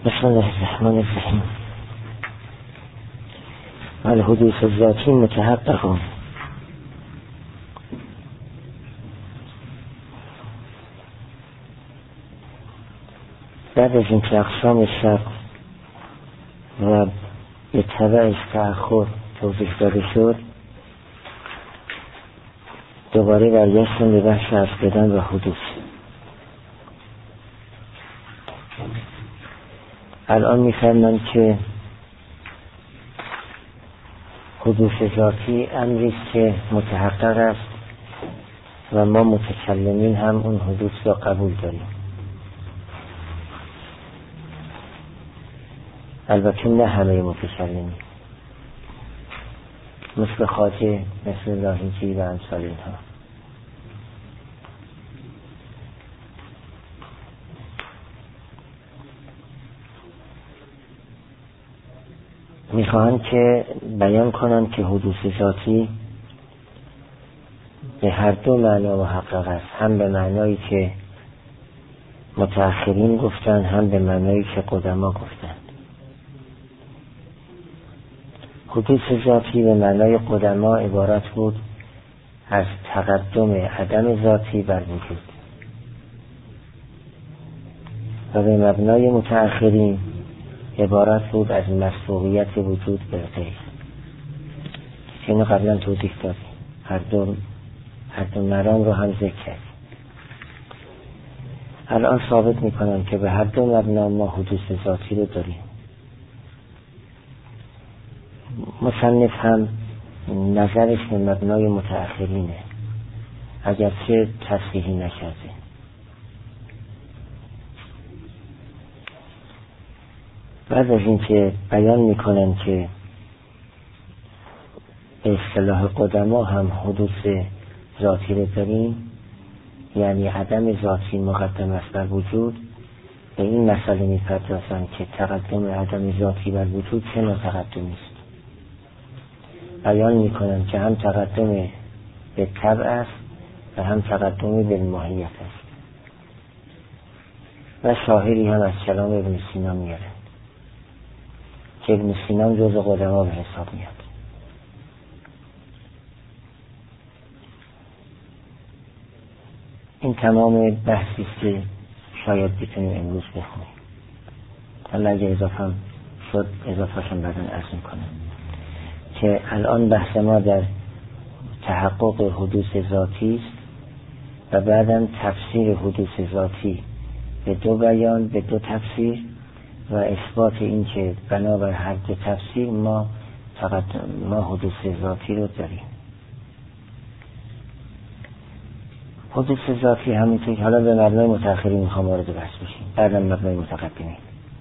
بسم الله الرحمن الرحیم. الحدوث الذاتی متحقق. بعد از اینکه اقسام شرط و به تبعش تأخر توضیح داده شد، دوباره برگشتیم به بحث افتادن و حدوث. الان می‌فرمایند که حدوث ذاتی امری است که متحقق است و ما متکلمین هم اون حدوث را قبول داریم. البته نه همه متکلمین، مثل خواجه، مثل لاهیجی و امثال اینها. میخواهند که بیان کنند که حدوث ذاتی به هر دو معنا محقق است، هم به معنایی که متأخرین گفتند، هم به معنایی که قدما گفتند. حدوث ذاتی به معنای قدما عبارت بود از تقدم عدم ذاتی بر وجود، و به مبنای متأخرین عبارت بود از مسبوقیت وجود به غیر. اینو قبلا توضیح دادیم، هر دو مرام رو هم ذکر کردیم. الان ثابت میکنم که به هر دو مبنا ما حدوث ذاتی رو داریم. مصنف هم نظرش به مبنای متأخرینه، اگرچه تصحیحی نکرده. بعد از اینکه بیان میکنن که به اصطلاح قدما هم حدوث ذاتی رو داریم، یعنی عدم ذاتی مقدم است بر وجود، به این مسئله میپردازن که تقدم عدم ذاتی بر وجود چه نوع تقدمی است. بیان میکنن که هم تقدم به طبع است و هم تقدم به ماهیت است، و شاهدی هم از کلام ابن سینا میارن که ابن سینا جز قدما به حساب میاد. این تمام بحثی است که شاید بتونیم امروز بخونیم. حالا اگه اضافه هم شد اضافهشون بعداً عرض میکنم که الان بحث ما در تحقق حدوث ذاتی است و بعداً تفسیر حدوث ذاتی به دو بیان، به دو تفسیر، و اثبات این که بنابر هر دو تفسیر ما حدوث ذاتی رو داریم. حدوث ذاتی همینطور که حالا به مبنای متأخرین میخوام وارد بحث بشیم، بعداً مبنای متقدمین.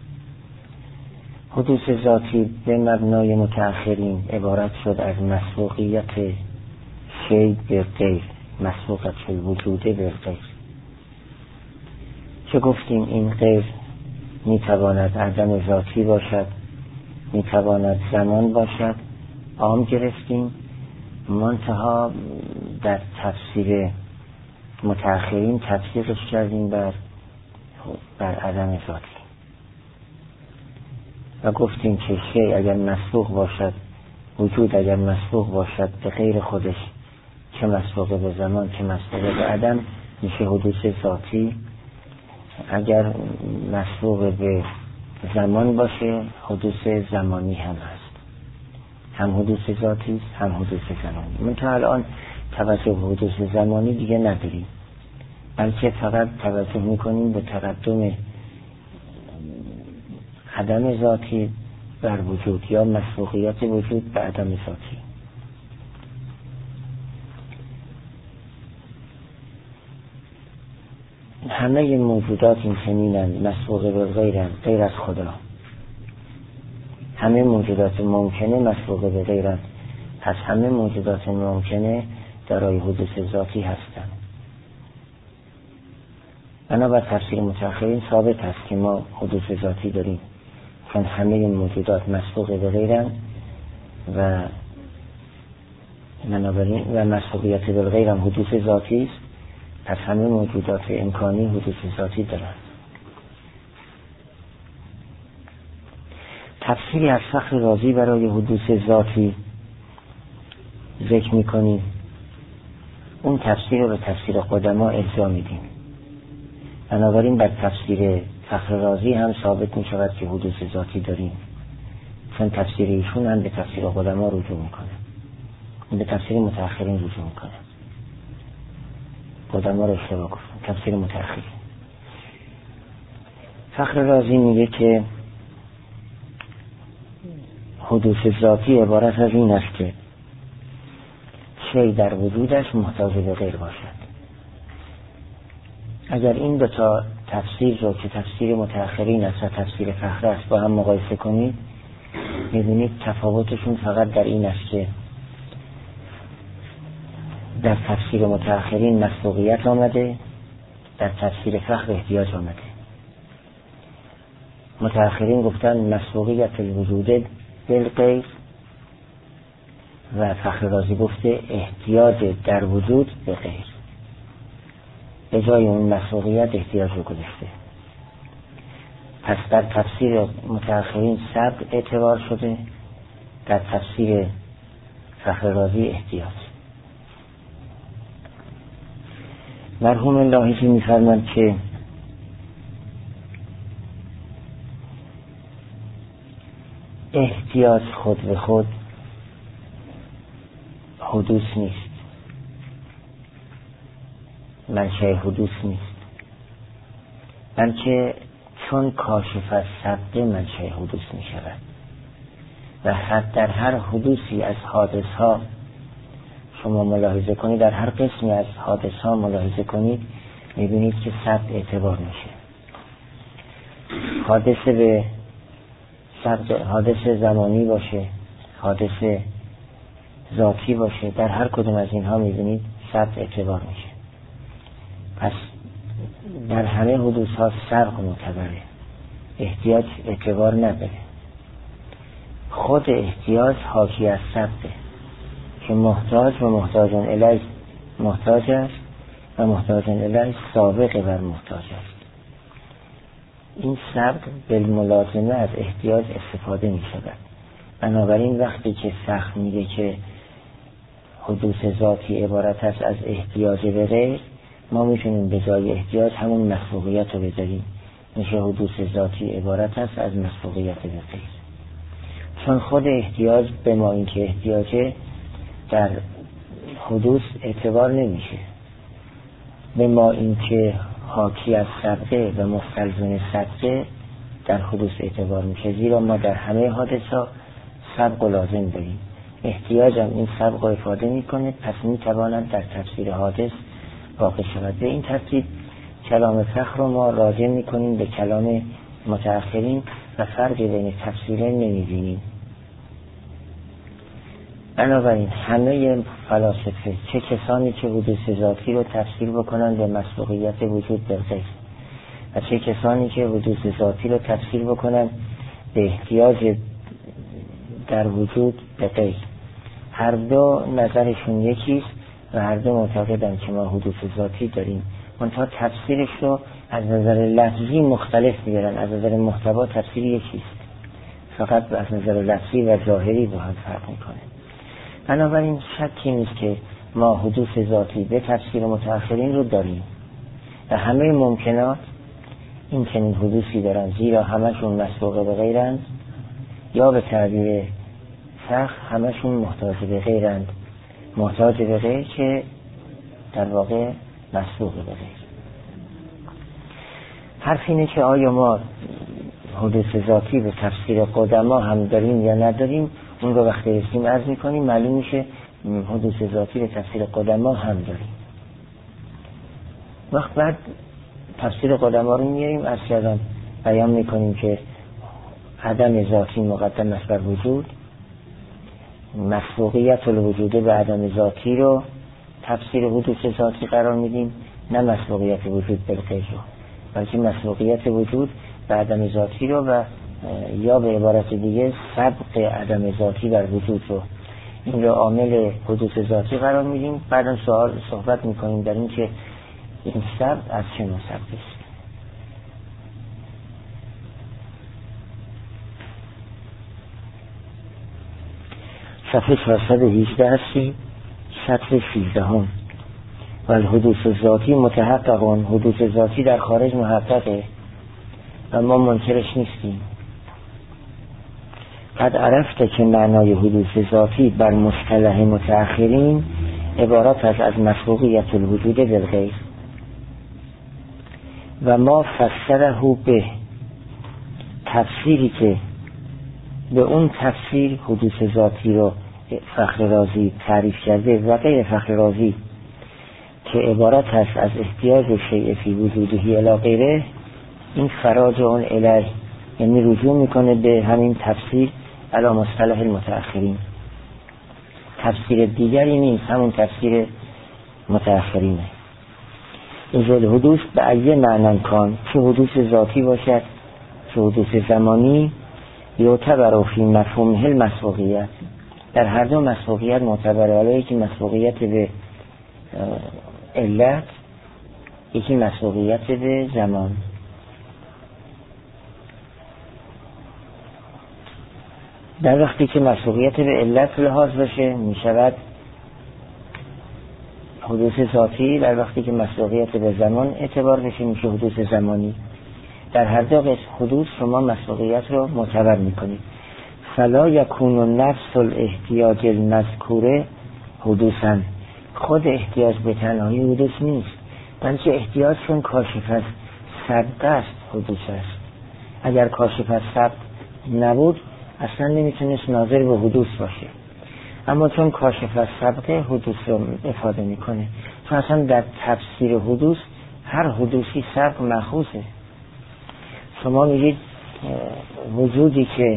حدوث ذاتی به مبنای متأخرین عبارت شد از مسبوقیت شی به غیر، مسبوقیت وجوده به غیر، که گفتیم این غیر میتواند عدم ذاتی باشد، میتواند زمان باشد. عام گرفتیم، منتها در تفسیر متأخرین تفسیرش کردیم بر عدم ذاتی، و گفتیم که شی اگر مسبوق باشد، وجود اگر مسبوق باشد به غیر خودش، چه مسبوق به زمان چه مسبوق به عدم، میشه حدوث ذاتی. اگر مسبوق به زمان باشه حدوث زمانی هم هست، هم حدوث ذاتی است هم حدوث زمانی. من تا الان توجه به حدوث زمانی دیگه نداریم، بلکه فقط توجه میکنیم به تقدم عدم ذاتی بر وجود یا مسبوقیت وجود به عدم ذاتی. همه این موجودات این چنینند، مسبوق به غیرند، غیر از خدا. همه موجودات ممکنه مسبوق به غیرند، پس همه موجودات ممکنه دارای حدوث ذاتی هستند. بنابر تفسیر متأخرین ثابت است که ما حدوث ذاتی داریم، چون همه این موجودات مسبوق به غیرند و مسبوقیت به غیر هم حدوث ذاتی است. پس همه موجودات امکانی حدوث ذاتی دارند. تفسیری از فخر رازی برای حدوث ذاتی ذکر میکنیم، اون تفسیر رو به تفسیر قدما ارجاع میدیم. بنابراین بر تفسیر فخر رازی هم ثابت می شود که حدوث ذاتی داریم، چون تفسیر ایشون هم به تفسیر قدما رجوع میکنه، به تفسیر متأخرین رجوع میکنه. قدما رو اشتباه گفتم، تفسیر متأخرین. فخر رازی میگه که حدوث ذاتی عبارت از این است که شی در وجودش محتاج به غیر باشد. اگر این دو تا تفسیر رو که تفسیر متأخرین است و تفسیر فخر است با هم مقایسه کنید، می‌بینید تفاوتشون فقط در این است که در تفسیر متأخرین مسبوقیت آمده، در تفسیر فخر احتیاج آمده. متأخرین گفتن مسبوقیت الوجود بالغیر و فخر رازی گفته احتیاج در وجود به غیر. به جای اون مسبوقیت احتیاج رو گذاشته. پس در تفسیر متأخرین سبق اعتبار شده، در تفسیر فخر رازی احتیاج. مرحوم لاحقی می‌فرماند که احتیاج خود به خود حدوث نیست، منشأ حدوث نیست، بلکه چون کاشف از سبق منشأ حدوث می شود و در هر حدوثی از حادث ها شما ملاحظه کنید، در هر قسمی از حادث ها ملاحظه کنید، می بینید که سبق اعتبار میشه. حادثه به حادث زمانی باشه، حادث ذاتی باشه، در هر کدوم از اینها می‌بینید سبق اعتبار میشه. پس در همه حدوث ها سبق معتبره، احتیاج اعتبار نداره. خود احتیاج حاکی از سبقه که محتاج و محتاجان الیه محتاج است و محتاجان الیه سابق بر محتاج است. این سبق بالملازمه از احتیاج استفاده می شود. بنابراین وقتی که سخت میگه که حدوث ذاتی عبارت است از احتیاج به غیر، ما میتونیم به جای احتیاج همون مسبوقیت رو بذاریم، میشه حدوث ذاتی عبارت است از مسبوقیت به غیر. چون خود احتیاج به ما این که احتیاجه در حدوث اعتبار نمیشه، به ما این که حاکی از سبقه و مستلزم سبقه در حدوث اعتبار میشه، زیرا ما در همه حادثه سبق و لازم داریم. احتیاج هم این سبق رو افاده میکنه، پس میتواند در تفسیر حادث واقع شود. به این ترتیب کلام فخر رو ما راجع میکنیم به کلام متأخرین و فرقی بین تفسیرین نمیبینیم. بنابراین همه فلاسفه، چه کسانی که حدوث ذاتی رو تفسیر بکنن به مسبوقیت وجود به غیر و چه کسانی که حدوث ذاتی رو تفسیر بکنن به احتیاج در وجود به غیر، هر دو نظرشون یکیست و هر دو معتقدن که ما حدوث ذاتی داریم، منتها تفسیرش رو از نظر لفظی مختلف میگیرن، از نظر محتوا تفسیر یکیست، فقط از نظر لفظی و ظاهری با هم فرق میکنه. بنابراین شکی نیست که ما حدوث ذاتی به تفسیر متأخرین رو داریم و همه ممکنات این چنین حدوثی دارن، زیرا همشون مسبوق به غیرند، یا به تعبیر فخر همشون محتاج به غیرند، محتاج به غیر که در واقع مسبوق به غیر. حرف اینه که آیا ما حدوث ذاتی به تفسیر قدما هم داریم یا نداریم، اون رو وقتی رسیم عرض میکنیم، معلوم میشه حدوث ذاتی به تفسیر قدما هم داریم. وقت بعد تفسیر قدما رو میاریم، از کردم بیان میکنیم که عدم ذاتی مقدم است بر وجود، مسبوقیت الوجود به عدم ذاتی رو تفسیر حدوث ذاتی قرار میدیم، نه مسبوقیت وجود بالغیر رو، بلکه مسبوقیت وجود به عدم ذاتی رو و یا به عبارت دیگه سبق عدم ذاتی بر وجود رو، این رو عامل حدوث ذاتی قرار میدیم. بعدم صحبت میکنیم در این که این سبق از چه نوع سبقی است. صفحه 418 هستیم، سطر 13 و الحدوث ذاتی متحققون، حدوث ذاتی در خارج محققه و ما منکرش نیستیم. قد عرفته که معنای حدوث ذاتی بر مصطلح متأخرین عبارت است از مسبوقیت الوجود بالغیر و ما فسره به تفسیری که به اون تفسیر حدوث ذاتی رو فخر رازی تعریف کرده و غیر فخر رازی که عبارت است از احتیاج شیء فی وجودهی الی غیره، این فراجع الیه، یعنی رجوع میکنه به همین تفسیر علی مصطلح المتأخرین. تفسیر دیگری نیست، همون تفسیر متأخرینه. از الحدوث به ای معنی کان، چه حدوث ذاتی باشد چه حدوث زمانی، یعتبر فی مفهومه المسبوقیت، در هر دو مسبوقیت معتبره، ولی یکی مسبوقیت به علت، یکی مسبوقیت به زمان. در وقتی که مسبوقیت به علت لحاظ بشه می شود حدوث ذاتی، در وقتی که مسبوقیت به زمان اعتبار بشه میشه حدوث زمانی. در هر دو قسم حدوث شما مسبوقیت رو معتبر میکنید. فلا یکون نفس الاحتیاج المذکوره حدوثا، خود احتیاج به تنهایی حدوث نیست، بلکه احتیاج چون کاشف از سبق است حدوث است. اگر کاشف از سبق نبود اصلا نمیتونست ناظر به حدوث باشه، اما چون کاشف از سبق حدوث رو افاده میکنه. چون اصلا در تفسیر حدوث هر حدوثی سبق مأخوذه. شما میگید وجودی که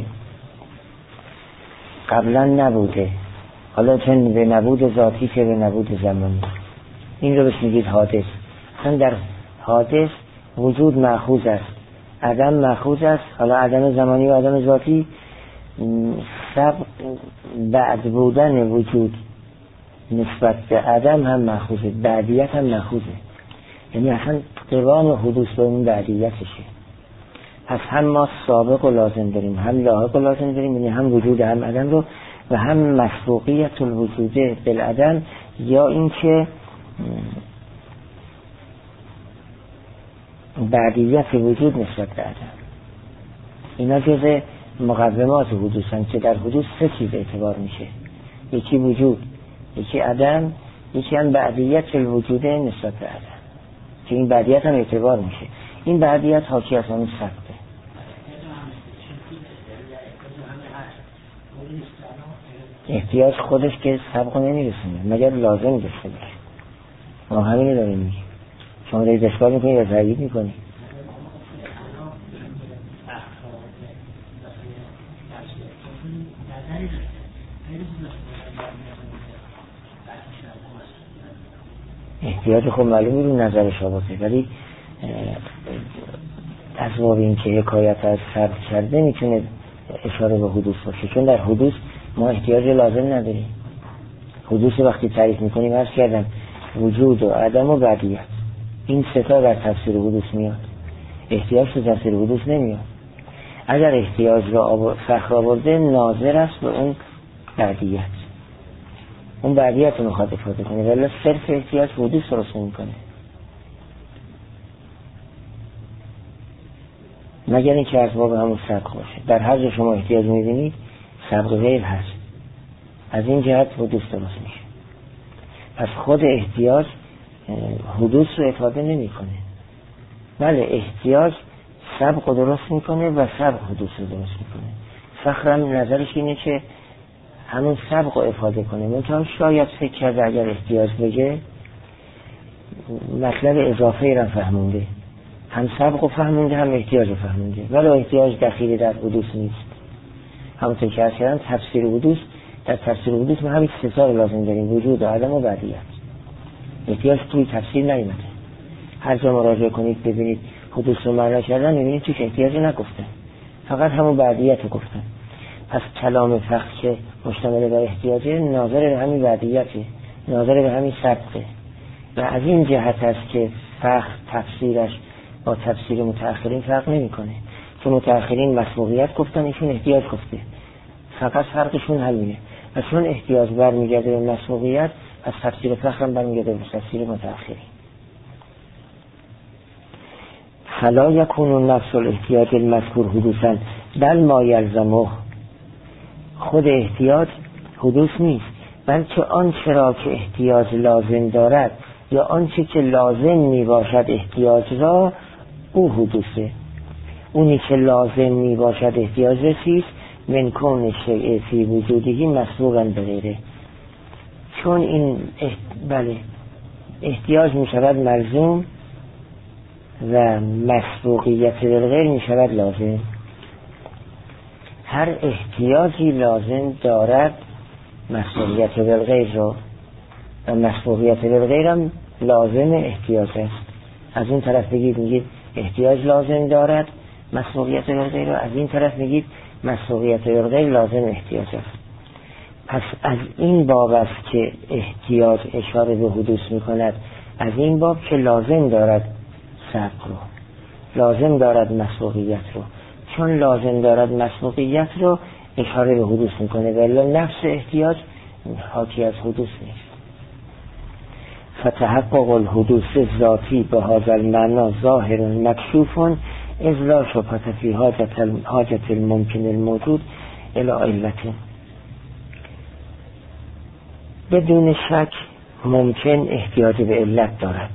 قبلا نبوده، حالا چون به نبود ذاتی که به نبود زمانی، این رو بهش میگید حادث. اصلا در حادث وجود مأخوذ است، عدم مأخوذ است. حالا عدم زمانی و عدم ذاتی سبق بعد بودن وجود نسبت به عدم هم مأخوذه، بعدیت هم مأخوذه، یعنی اصلا قوام حدوث به اون بعدیتشه. پس هم ما سابق و لازم داریم، هم لاحق و لازم داریم، یعنی هم وجود هم عدم رو، و هم مسبوقیت الوجود بالعدم، یا اینکه بعدیت وجود نسبت به عدم. اینا جزء مقومات حدوثن که در حدوث سه چیز اعتبار میشه، یکی وجود، یکی عدم، یکی هم بعدیت الوجود نسبت به عدم، که این بعدیت هم اعتبار میشه. این بعدیت حاکی از همون سبقه. احتیاج خودش که سبق نمیرسونه مگر لازم داشته باشه. ما همینه داریم میگیم. شما دارید اشکال میکنید یا تایید میکنید؟ احتیاج خود معلومی رو نظر شاباته، ولی از باب این که حکایت از سبق کرده میتونه اشاره به حدوث باشه، چون در حدوث ما احتیاج لازم نداریم. حدوث وقتی تعریف میکنیم عرض کردم وجود و عدم و بعدیت، این سه تا در تفسیر حدوث میاد، احتیاج تو تفسیر حدوث نمیاد. اگر احتیاج را فخر آورده ناظر است به اون بعدیت، اون بعدیت رو میخواد افاده کنه، ولی صرف احتیاج حدوث رو رسون میکنه. مگر اینکه از باب همون سبق باشه. در هر جا شما احتیاج میبینید سبق غیر هست، از این جهت حدوث درست میشه. پس خود احتیاج حدوث رو افاده نمیکنه، بله احتیاج سبق درست میکنه و سبق حدوث رو درست میکنه. فخرم نظرش اینه که همون سبق رو افاده کنه. منتها شاید فکر کرده اگر احتیاج بگه مطلب اضافه را فهمونده، هم سبق رو فهمونده هم احتیاج رو فهمونده، ولی احتیاج دخیلی در حدوث نیست. همونطور که اصلا تفسیر حدوث، در تفسیر حدوث ما همین سه تا لازم داریم، وجود و عدم و بعدیت. احتیاج توی تفسیر نیومده. هر جا مراجعه کنید ببینید حدوث رو معنا کردن، ببینید توش احتیاجی نگفتن، فقط همون بعدیت رو گفتن. پس کلام فقه که مشتمل بر احتیاجه ناظر به همین بعدیته، ناظر به همین سبقه، و از این جهت است که فقه تفسیرش با تفسیر متأخرین فرق نمیکنه. چون متأخرین مسبوقیت گفتن، ایشون احتیاج گفته، فقط فرقشون همینه. و چون احتیاج برمیگرده به مسبوقیت، از تفسیر فخر هم برمیگرده به تفسیر متأخرین. فلا یکون النفس الاحتیاج المذکور حدوثا بل ما یلزمه، خود احتیاج حدوث نیست، بلکه آنچه را که احتیاج لازم دارد یا آنچه که لازم می باشد احتیاج را، او حدوثه. اونی که لازم می باشد احتیاج رسیست من کون شیء فی وجودهی مسبوقا بغیره، چون این احتیاج می شود ملزوم و مسبوقیت بالغیر می شود لازم. هر احتیاجی لازم دارد مسبوقیت بالغیر را و مسبوقیت بالغیر هم لازم احتیاج است. از اون طرف میگید احتیاج لازم دارد مسبوقیت بالغیر را، از این طرف میگید مسبوقیت بالغیر لازم احتیاج است. پس از این باب است که احتیاج اشاره به حدوث میکند، از این باب که لازم دارد سبق رو، لازم دارد مسبوقیت رو، چون لازم دارد مسبوقیت رو اشاره به حدوث میکنه، ولی نفس احتیاج حاکی از حدوث نیست. فتحقق الحدوث ذاتی به هذا المعنى ظاهر مکشوف اذ لا شبهة فی حاجت الممکن الموجود الی علت. بدون شک ممکن احتیاج به علت دارد،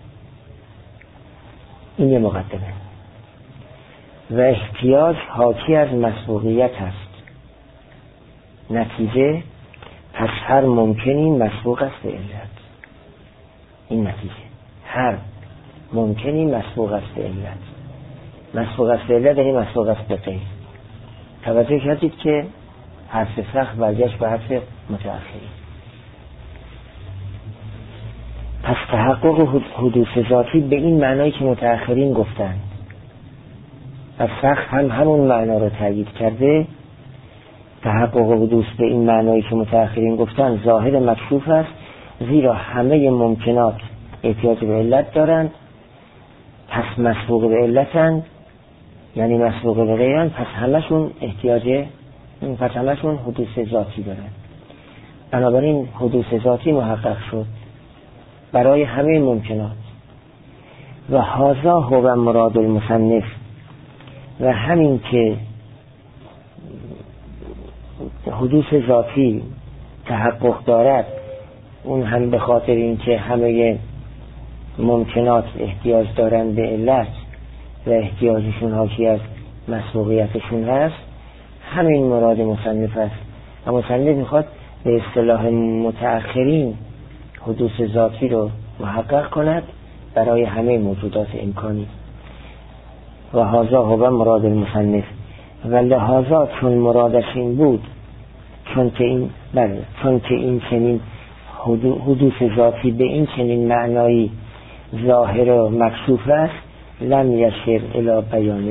این یه مقدمه، و احتیاج حاکی از مسبوقیت است. نتیجه پس هر ممکنی مسبوق است به علت. این نتیجه هر ممکنی مسبوق است به علت. مسبوق است به علت یعنی مسبوق است به غیر. توجه کردید که حرف فخر برگشت به حرف متأخری. پس تحقق حدوث ذاتی به این معنایی که متأخرین گفتند و فخر هم همون معنا رو تأیید کرده. تحقق حدوث به این معنایی که متأخرین گفتند ظاهر مکشوف است، زیرا همه ممکنات احتیاج به علت دارند، پس مسبوق به علتند، یعنی مسبوق به غیرند، پس همشون پس همشون حدوث ذاتی دارند. بنابراین حدوث ذاتی محقق شد برای همه ممکنات. و هذا هو مراد المصنف، و همین که حدوث ذاتی تحقق دارد، اون هم به خاطر اینکه همه ممکنات احتیاج دارند به علت و احتیاجشون حاکی از مسبوقیتشون هست، همین مراد مصنف است. و مصنف میخواد به اصطلاح متأخرین حدوث ذاتی رو محقق کند برای همه موجودات امکانی. و هذا هو مراد المصنف، و لهذا چون مرادش این بود، چون که این چنین حدوث ذاتی به این چنین معنایی ظاهر و مکشوف است، لم یشر الی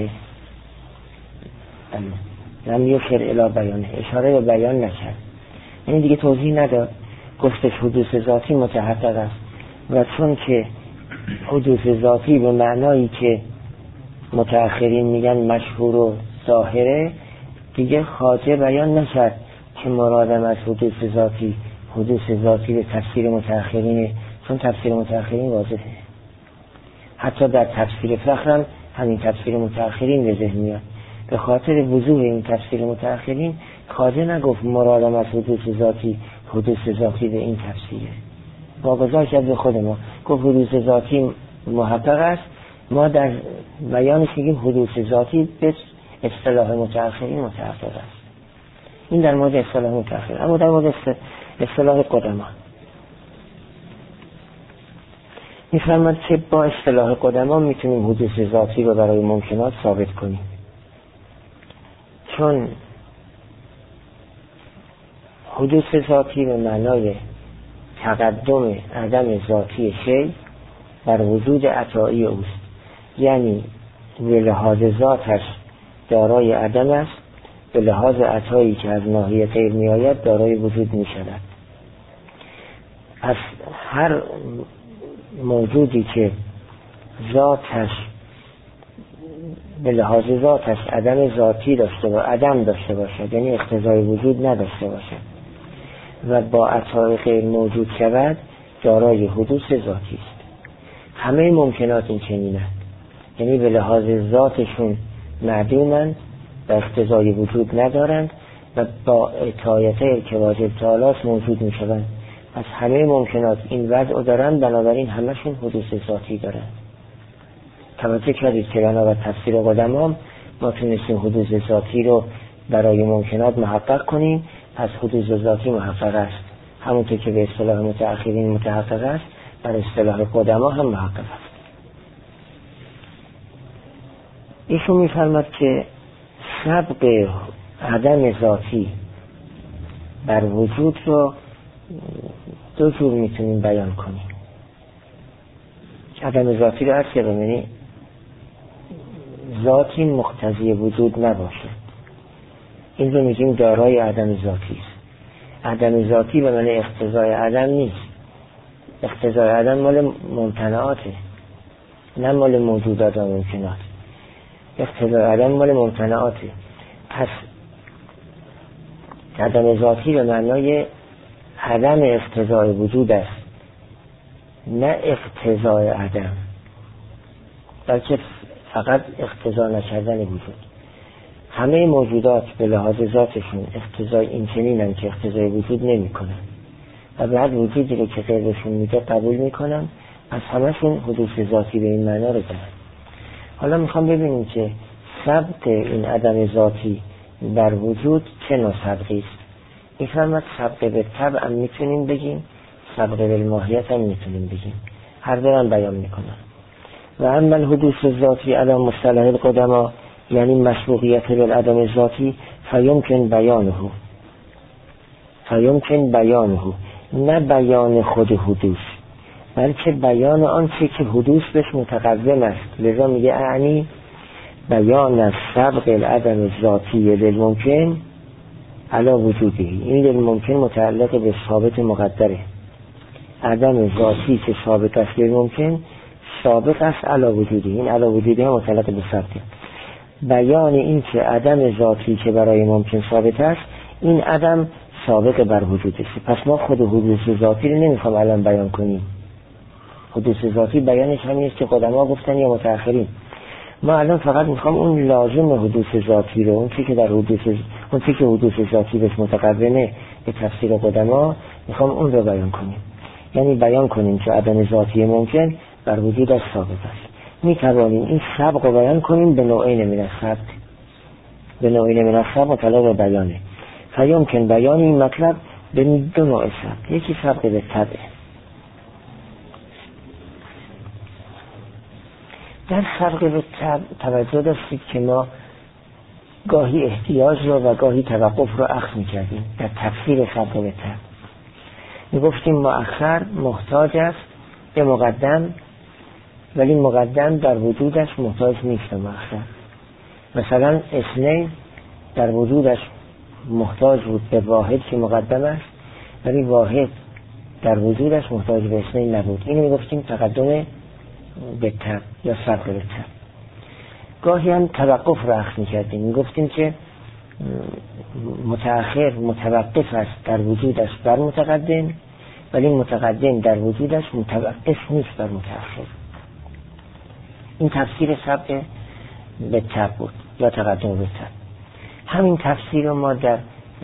بیانه، اشاره به بیان نکرد، یعنی دیگه توضیح نداد، گفتش حدوث ذاتی متحقق است. و چون که حدوث ذاتی به معنایی که متأخرین میگن مشهور و ظاهره، دیگه خواجه بیان نکرد که مرادم از حدوث ذاتی به تفسیر متأخرینه، چون تفسیر متأخرین واضحه. حتی در تفسیر فخرم همین تفسیر متأخرین به ذهن میاد. به خاطر وضوح این تفسیر متأخرین خواجه نگفت مرادم از حدوث ذاتی به این تفسیره، واگذار کرد به خود ما، گفت حدوث ذاتی محقق است، ما در بیانش میگیم حدوث ذاتی به اصطلاح متأخرین متحقق است. این در مورد اصطلاح متأخرین. اما در مورد اصطلاح قدما میفرماد که با اصطلاح قدما میتونیم حدوث ذاتی رو برای ممکنات ثابت کنیم، چون حدوث ذاتی به معنای تقدم عدم ذاتی شی بر وجود عطایی اوست، یعنی به لحاظ ذاتش دارای عدم است، به لحاظ عطایی که از ناحیه غیر می آید دارای وجود می شود. پس هر موجودی که ذاتش به لحاظ ذاتش عدم ذاتی عدم داشته باشد، یعنی اقتضای وجود نداشته باشد، و با عطای غیر موجود شود دارای حدوث ذاتی است. همه ممکنات این چنینند، یعنی به لحاظ ذاتشون معدومند و اقتضای وجود ندارند و با اتایته که واجب تعالی موجود می شوند. از همه ممکنات این وضع دارند، بنابراین همشون حدوث ذاتی دارند. توجه کردید که بنابر تفسیر قدما ما تونستیم حدوث ذاتی رو برای ممکنات محقق کنیم، پس حدوث ذاتی محقق است. همونطور که به اصطلاح متأخرین متحقق است، بر اصطلاح قدما هم محقق است. ایشون می‌فرماد که سبق عدم ذاتی بر وجود رو دو جور میتونیم بیان کنیم. عدم ذاتی رو عرض کردم، یعنی ذاتی مقتضی وجود نباشه، این رو میگیم دارای عدم ذاتی است. عدم ذاتی به معنی اقتضای عدم نیست. اقتضای عدم مال ممتنعاته، نه مال موجودات و ممکنات. اقتضای عدم مال ممتنعاته. پس عدم ذاتی به معنای عدم اقتضای وجود است، نه اقتضای عدم، بلکه فقط اقتضا نکردن وجود. همه موجودات به لحاظ ذاتشون اقتضای این چنینن که اقتضای وجود نمی کنن و بعد وجودی رو که غیرشون میده قبول میکنن، از همشون حدوث ذاتی به این معنا رو دارن. حالا میخوام ببینیم که سبق این عدم ذاتی بر وجود چه نوع سبقی است. میفرماد سبق به طبع هم میتونیم بگیم، سبق به ماهیت هم میتونیم بگیم، هر دو هم بیان میکنن. و اما الحدوث ذاتی علی مصطلح القدما، یعنی مسبوقیت بالعدم ذاتی، فیمکن بیانه، نه بیان خود حدوث، بلکه بیان آن چه که حدوث بهش متقدم است. لذا میگه اعنی بیان از سبق العدم ذاتی للممکن علی وجوده. این للممکن متعلق به ثابت مقدره. عدم ذاتی که ثابت است للممکن ثابت است علی وجوده. این علی وجوده هم متعلق به ثابته. بیان این که عدم ذاتی که برای ممکن ثابت است، این عدم ثابت بر وجود است. پس ما خود حدوث ذاتی رو نمیخوام الان بیان کنیم. حدوث ذاتی بیانش همین است که قدما گفتن یا متأخرین. ما الان فقط میخوام اون لازم حدوث ذاتی رو، اون چیزی که حدوث ذاتی بهش متقدمه به تفسیر قدما، میخوام اون رو بیان کنیم. یعنی بیان کنیم که عدم ذاتی ممکن بر وجود از ثابت است. میتوانیم این سبق رو بیان کنیم به نوعین من السبق. به نوعین من السبق مطلب بیانه. فیمکن بیان این مطلب به دو نوع سبق. یکی سبق به طبع. در سبق به طبع توجه داشتید که ما گاهی احتیاج رو و گاهی توقف رو اخذ میکردیم در تفسیر سبق به طبع. میگفتیم مؤخر محتاج است به مقدم، ولی مقدم در وجودش محتاج نیست مؤخر. مثلا اثنین در وجودش محتاج بود به واحد که مقدم است، ولی واحد در وجودش محتاج به اثنین نبود. اینو میگفتیم تقدم به طبع یا سبق به طبع. گاهی هم توقف را اخذ میکردیم، میگفتیم که متأخر متوقف است در وجودش بر متقدم، ولی متقدم در وجودش متوقف نیست بر متأخر. این تفسیر سبق به طبع بود یا تقدم به طبع. همین تفسیر رو ما در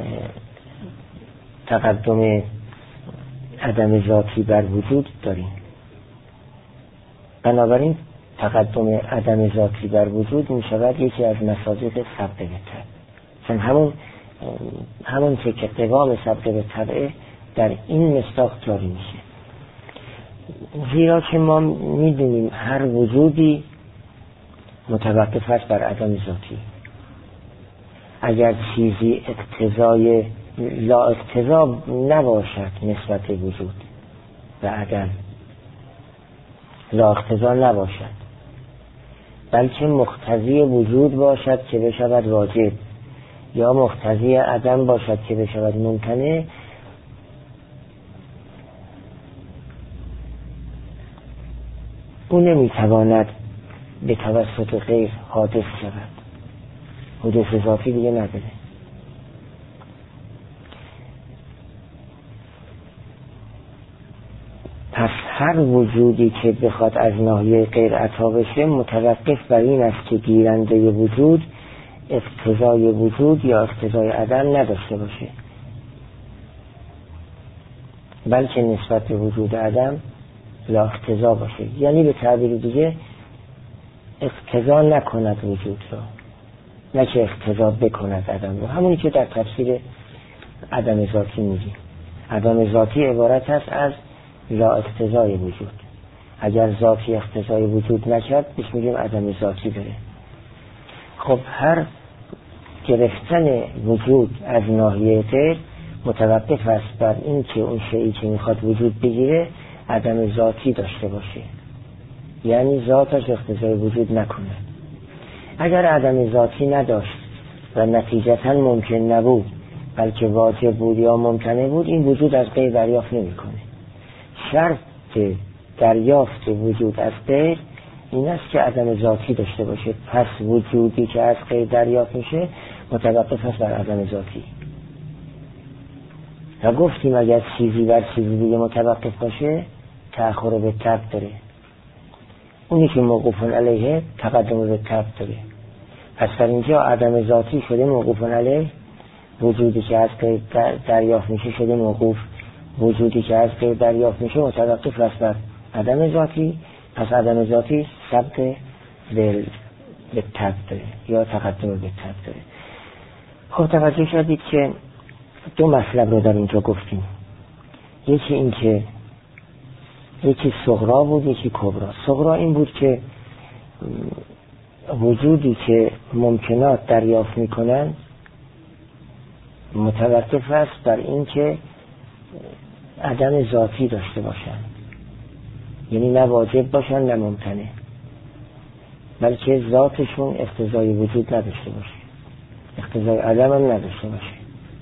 تقدم عدم ذاتی بر وجود داریم. بنابراین تقدم عدم ذاتی بر وجود می شود یکی از مصادیق سبق به طبع. چون همون که قوام سبق به طبع در این مصداق جاری میشه. زیرا که ما میدونیم هر وجودی متوقف است بر عدم ذاتی. اگر چیزی اقتضای لا اقتضا نباشد نسبت وجود و عدم، لا اقتضا نباشد، بلکه مقتضی وجود باشد که بشود واجب، یا مقتضی عدم باشد که بشود ممتنع، او نمیتواند به توسط غیر حادث شود. حدوث ذاتی دیگه نداره. هر وجودی که بخواد از ناحیه غیر عطا بشه متوقف بر این است که گیرنده وجود اقتضای وجود یا اقتضای عدم نداشته باشه، بلکه نسبت به وجود عدم لا اقتضا باشه. یعنی به تعبیر دیگه اقتضا نکند وجود را، نه که اقتضا بکند عدم را. همونی که در تفسیر عدم ذاتی میگیم. عدم ذاتی عبارت است از لا اقتضای وجود. اگر ذاتی اقتضای وجود نکرد بهش میگیم عدم ذاتی داره. خب هر گرفتن وجود از ناحیه غیر متوقف است بر این که اون شیئی که میخواد وجود بگیره عدم ذاتی داشته باشه، یعنی ذاتش اقتضای وجود نکنه. اگر عدم ذاتی نداشت و نتیجتا ممکن نبود بلکه واجب بود یا ممکنه بود، این وجود از غیر دریافت نمیکنه. شرط دریافت وجود از غیر این است که عدم ذاتی داشته باشه. پس وجودی که از غیر دریافت میشه متوقف است بر عدم ذاتی. و گفتیم اگر چیزی بر چیزی دیگه متوقف باشه تأخر به تبع داره. اونی که موقوف علیه تقدم به تبع داره. پس در اینجا عدم ذاتی شده موقوف علیه، وجودی که از غیر دریافت میشه شده موقوف، وجودی که از غیر دریافت میشه متوقف است بر عدم ذاتی. پس عدم ذاتی سبق به تبع داره یا تقدم به تبع داره. خب توجه شدید که دو مطلب رو در اینجا گفتیم. یکی این که یکی صغرا بود، یکی کبرا. صغرا این بود که وجودی که ممکنات دریافت میکنن متوقف است بر این که عدم ذاتی داشته باشن، یعنی نه واجب باشن نه ممکنه، بلکه ذاتشون اقتضای وجود نداشته باشه، اقتضای عدم هم نداشته باشه.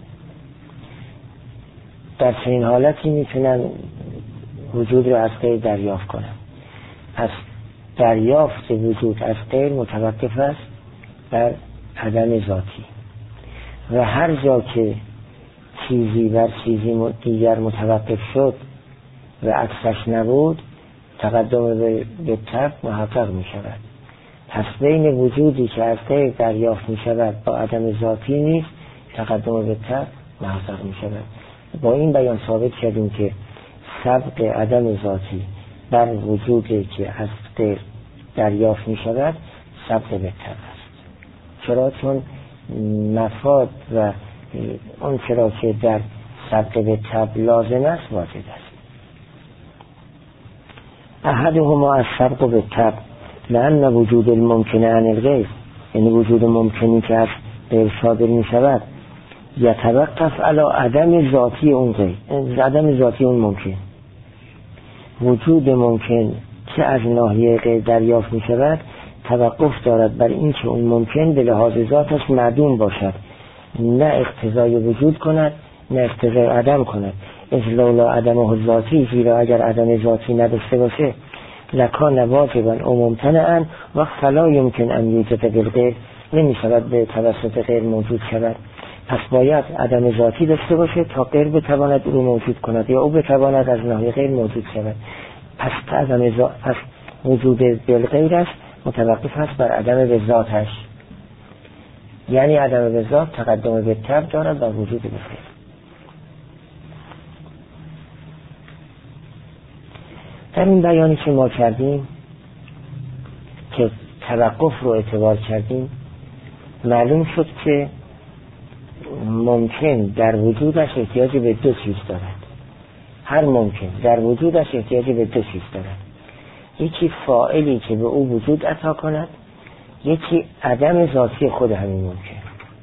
در چنین حالتی میتونن وجود رو از غیر دریافت کنن. پس دریافت وجود از غیر متوقف است بر عدم ذاتی. و هر جا که چیزی بر چیزی دیگر متوقف شد و عکسش نبود تقدم به تبع محقق می شود. پس بین وجودی که از غیر دریافت می شود با عدم ذاتی نیست تقدم به تبع محقق می شود. با این بیان ثابت کردیم که سبق عدم ذاتی بر وجودی که از غیر دریافت می شود سبق به تبع است. چرا؟ چون مفاد و اون چرا که در سبق به تبع لازم است واجب است. احدهما از سبق به تبع لأن وجود الممکن عن الغیر، یعنی وجود ممکنی که از غیر صادر می شود یتوقف علی عدم ذاتی اون غیر، عدم ذاتی اون ممکن. وجود ممکن که از ناحیه غیر دریافت می شود توقف دارد بر این که اون ممکن به لحاظ ذاتش معدوم باشد، نه اقتضای وجود کند نه اقتضای عدم کند. از لولا عدمه ذاتی، زیرا اگر عدم ذاتی نداشته باشه لکان واجبا او ممتنعا و فلا یمکن ان یوجد بالغیر، نمی شود به توسط غیر موجود شود. پس باید عدم ذاتی داشته باشه تا غیر بتواند او موجود کند یا او بتواند از ناحیه غیر موجود شود. پس وجود بالغیر است متوقف است بر عدم به ذاتش، یعنی عدم به ذات تقدم به تبع دارد بر وجود بالغیر. در این بیانی که ما کردیم که توقف رو اعتبار کردیم معلوم شد که ممکن در وجودش احتیاج به دو چیز دارد. هر ممکن در وجودش احتیاج به دو چیز دارد. یکی فاعلی که به او وجود عطا کند، یکی عدم ذاتی خود همین ممکن.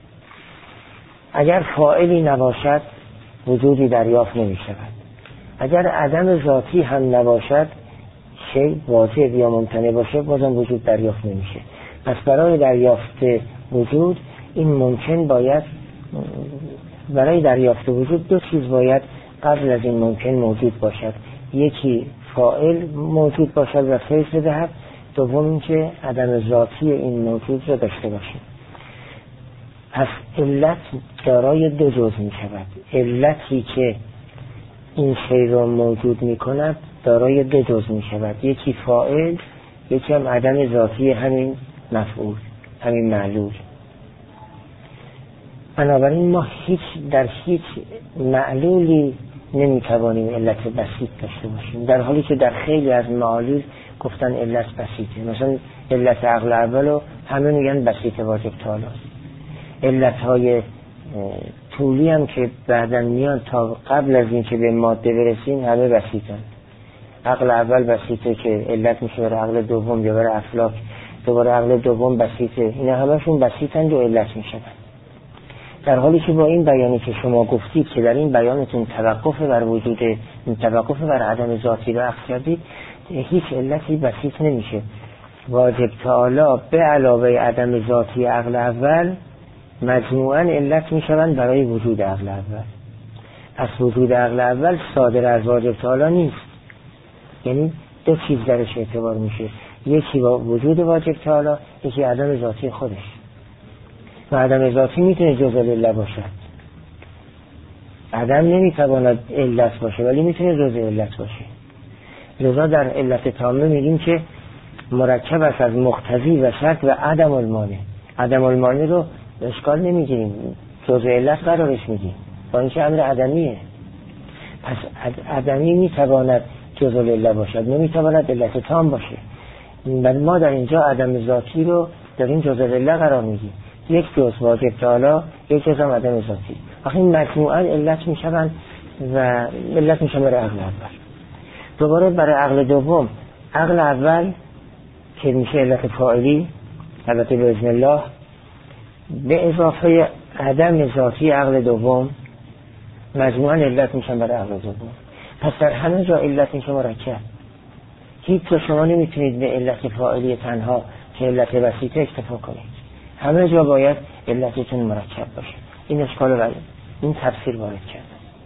اگر فاعلی نباشد وجودی دریافت نمی شود. اگر عدم ذاتی هم نباشد شیء واجب یا ممتنع باشه بازم وجود دریافت نمیشه. پس برای دریافت وجود این ممکن باید، برای دریافت وجود دو چیز باید قبل از این ممکن موجود باشد. یکی فاعل موجود باشد و فیض بدهد، دوم اینکه عدم ذاتی این موجود را داشته باشد. پس علت دارای دو جزء می شود. علتی که این شیء را موجود می کند دارای دو جزء می شود، یکی فاعل، یکی هم عدم ذاتی همین مفعول، همین معلول. بنابراین ما در هیچ معلولی نمیتوانیم علت بسیط داشته باشیم، در حالی که در خیلی از معالول گفتن علت بسیطه. مثلا علت عقل اولو همه میگن بسیط واجب تعالی. علتهای طولی هم که بعداً میان تا قبل از این که به ماده برسیم همه بسیطن. عقل اول بسیطه که علت میشه برای عقل دوم یا برای افلاک، دوباره عقل دوم بسیطه، اینا همشون بسیطن و علت میشن. در حالی که با این بیانی که شما گفتید که در این بیانتون توقف بر وجود، توقف بر عدم ذاتی رو اخذ کردید، هیچ علتی بسیط نمیشه. واجب تعالی به علاوه عدم ذاتی عقل اول مجموعاً علت میشوند برای وجود عقل اول. پس وجود عقل اول صادر از واجب تعالی نیست، یعنی دو چیز درش اعتبار میشه، یکی وجود واجب تعالی، یکی عدم ذاتی خودش. و عدم ذاتی میتونه جزء علت باشد. عدم نمیتواند علت باشه ولی میتونه جزء علت باشه. لذا در علت تامه میگیم که مرکب است از مقتضی و شرط و عدم المانع. عدم المانع رو اشکال نمیگیریم، جزء علت قرارش میدیم، با اینکه امر عدمیه. پس عدمی میتواند جزء علت باشد، نمیتواند علت تام باشه. ولی ما در اینجا عدم ذاتی رو در این جزء علت قرار میدیم، یک جزء واجب تعالی، یک جزء عدم ذاتی. آخه این مجموعاً علت میشوند و علت میشن برای عقل اول. دوباره برای عقل دوم، عقل اول که میشه علت فاعلی، البته به اذن الله، به اضافه عدم ذاتی عقل دوم مجموعاً علت میشن برای عقل دوم. پس در همه جا علت میشه مرکب. هیچ جا شما نمیتونید به علت فاعلی تنها که علت بسیطه اکتفا کنید، همه جا باید علتتون مرکب باشه. این اشکال رو این تفسیر وارد کرد.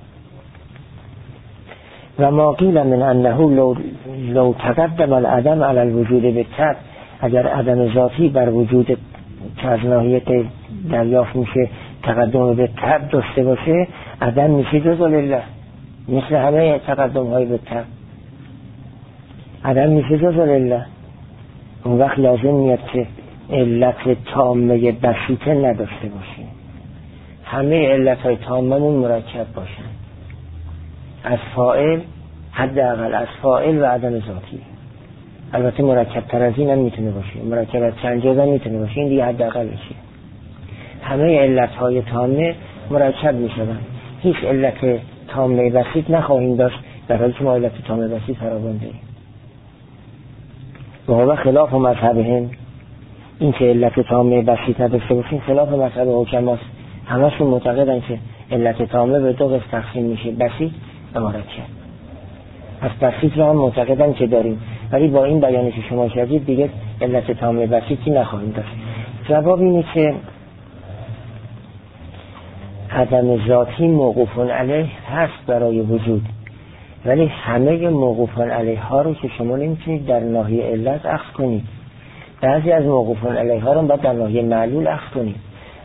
و ما قیل من انه لو تقدم العدم علی الوجود بالطبع، اگر عدم ذاتی بر وجود که از ناحیه دریافت میشه تقدم به طبع داشته باشه، عدم میشه جزء لله، مثل همه تقدم های به طبع عدم میشه جزء لله. اون وقت لازم میاد که علت تامه بسیطه نداشته باشیم، همه علت های تاممون مرکب باشن از فاعل، حداقل از فاعل و عدم ذاتی. البته مرکب تر از این هم میتونه باشه، مرکب از چند جزء هم میتونه باشه، این دیگه حداقل بشه. همه علت های تامه مرکب میشن، هیچ علت تامه بسیط نخواهیم داشت در حالی که ما علت تامه بسیط فراوان داریم. و هو خلاف مذهبهم، این که علت تامه بسیط نداشته باشیم خلاف مذهب حکماست. همشون معتقدن که علت تامه به دو قسم تقسیم میشه، بسیط و مرکب. از بسیط رو هم معتقدن که داریم، ولی با این بیانی که شما کردید دیگه علت تامه بسیطی نخواهیم داشت. جواب اینه که عدم ذاتی موقوف علیه هست برای وجود، ولی همه موقوف علیه ها رو که شما نمیتونید در ناحیه علت اخذ کنید. بعضی از موقوف علیه ها رو باید در ناحیه معلول اخذ کنید.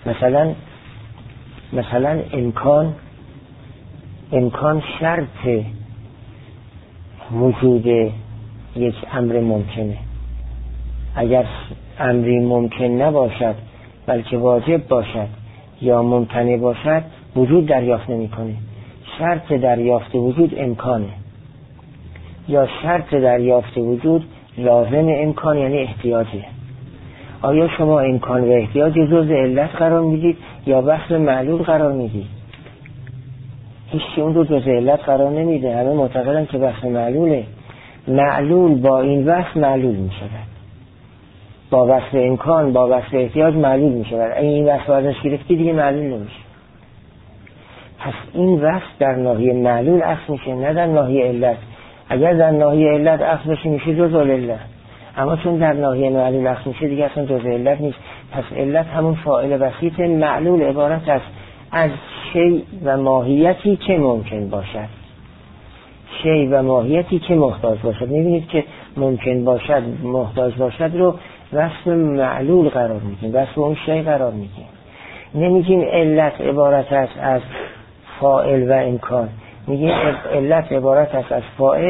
مثلا امکان شرط وجود یک امر ممکنه. اگر امری ممکن نباشد بلکه واجب باشد یا ممتنع باشد وجود دریافت نمی کنه. شرط دریافت وجود امکانه، یا شرط دریافت وجود لازم امکان یعنی احتیاجه. آیا شما امکان و احتیاج جزء علت قرار میدید یا بحث معلول قرار میدید؟ هیچی اون رو جزء علت قرار نمیده، همه معتقدن که بحث معلوله. معلول با این بحث معلول میشود، با بحث امکان با بحث احتیاج معلول میشود. این بحث ازش گرفتی دیگه معلول نمیشه. پس این بحث در ناحیه معلول اخذ میشه، نه در ناحیه علت. اگر در ناحیه علت اخذ بشه میشه جزء علت، اما چون در ناحیه معلول اخذ میشه دیگه اصلا جزء علت نیست. پس علت همون فاعل بسیط، معلول عبارت است از شیء و ماهیتی که ممکن باشد، شیء و ماهیتی که محتاج باشد. میبینید که ممکن باشد محتاج باشد رو وصف معلول قرار میدیم، وصف اون شیء قرار میدیم. نمیگیم علت عبارت است از فاعل و امکان، میگیم علت عبارت است از فاعل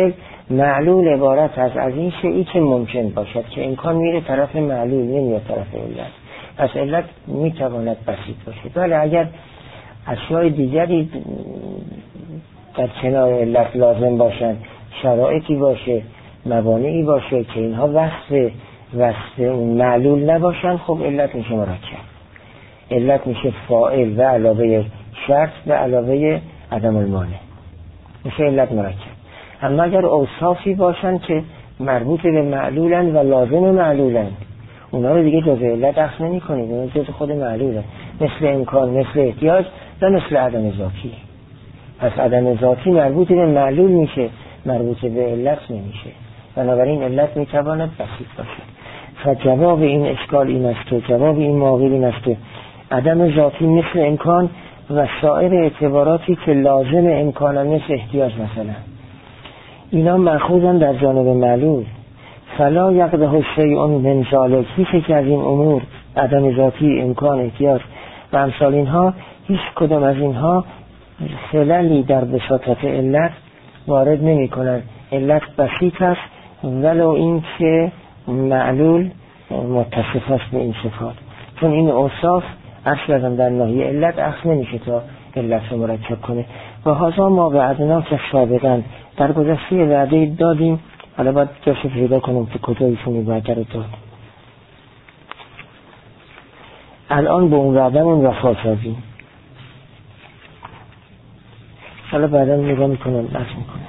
معلول عبارت از این شیئی که ممکن باشد که امکان میره طرف معلول نمیاد طرف علت، پس علت میتواند بسیط باشد. ولی اگر اشیاء دیگری در کنار علت لازم باشن، شرایطی باشه، موانعی باشه که اینها وصف اون معلول نباشن، خب علت میشه مرکب. علت میشه فاعل و علاوه شرط و علاوه عدم المانع، میشه علت مرکب. اما اگر اوصافی باشن که مربوط به معلولن و لازم معلولن، اونا رو دیگه جزء علت اخذ نمی کنید، اونا جزء خود معلولن، مثل امکان، مثل احتیاج و مثل عدم ذاتی. پس عدم ذاتی مربوط به معلول میشه، مربوط به علت نمیشه، بنابراین علت میتواند بسیط باشه. فجواب این اشکال این است که جواب این معاقل این است که عدم ذاتی مثل امکان و سایر اعتباراتی که لازم امکانن، مثل احتیاج مثلا، اینا مأخوذن در جانب معلول. فلا یقدح شیء من ذلک، هیچ که از این امور عدم ذاتی، امکان، احتیاج و امثال اینها، هیچ کدام از اینها خللی در بساطت علت وارد نمی کنن. علت بسیط است ولو این که معلول متصف است به این صفات، چون این اوصاف اصلا در ناحیه علت اخذ نمیشه تا علت رو مرکب کنه. و هذا ما وعدنا که سابقا در گذشته وعده دادیم، حالا باید جاشو پیدا کنم که کجایشون وعده رو داد. الان به اون وعدمون وفا کردیم، حالا بعدا نگاه میکنم بحث میکنم.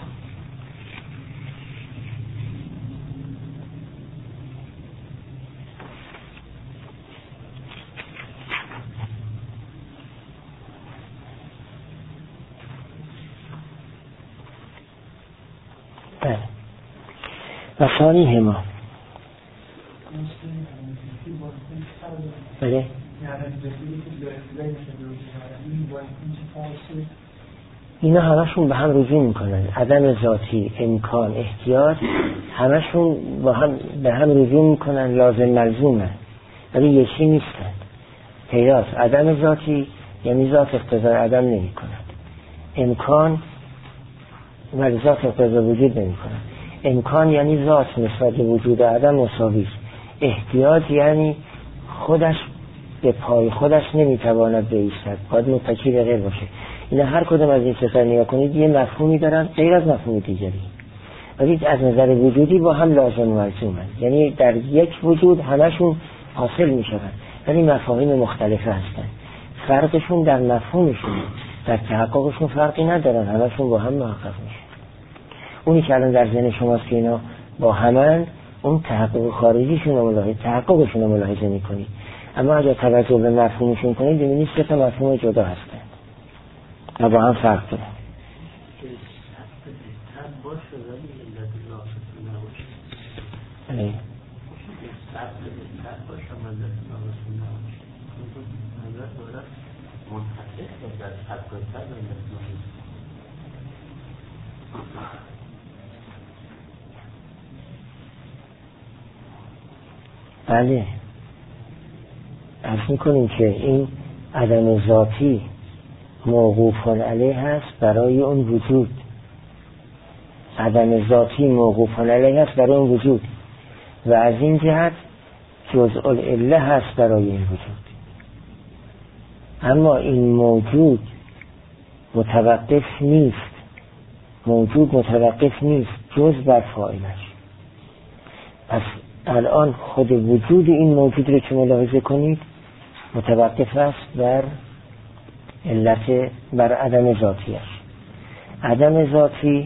و ثانی هما بله اینا همشون به هم رجوع میکنن. عدم ذاتی، امکان، احتیاج، همشون با هم به هم رجوع میکنن، لازم ملزومن ولی یکی نیستن. پیداست عدم ذاتی یعنی ذات اقتضای عدم نمی کند، امکان ولی ذات اقتضای وجود نمی کند. امکان یعنی ذات نسبت به وجود عدم مساوی است. احتیاج یعنی خودش به پای خودش نمیتواند بایستد، باید متکی به غیر باشه. اینا هر کدوم از این سه نگاه کنید یه مفهومی دارن غیر از مفهوم دیگری، ولی از نظر وجودی با هم لازم و ملزومن، یعنی در یک وجود همشون حاصل میشوند ولی مفاهیم مختلفه هستن. فرقشون در مفهومشون، در تحققشون فرقی ندارن، همشون با هم محقق میشن. اونی که الان در ذهن شماست که اینا با همن، اون تحقق خارجیشون رو ملاحظه، تحققشون رو ملاحظه میکنید. اما اگر توجه به مفهومشون کنید ببینید سه تا مفهوم جدا هستن و با هم فرق دارن. بله عرض میکنیم که این عدم ذاتی موقوف علیه هست برای اون وجود، عدم ذاتی موقوف علیه هست برای اون وجود و از این جهت جزء العله هست برای این وجود. اما این موجود متوقف نیست، موجود متوقف نیست جز بر فاعلش. پس الان خود وجود این موجود رو که ملاحظه کنید متوقف است بر علت، بر عدم ذاتیش. عدم ذاتی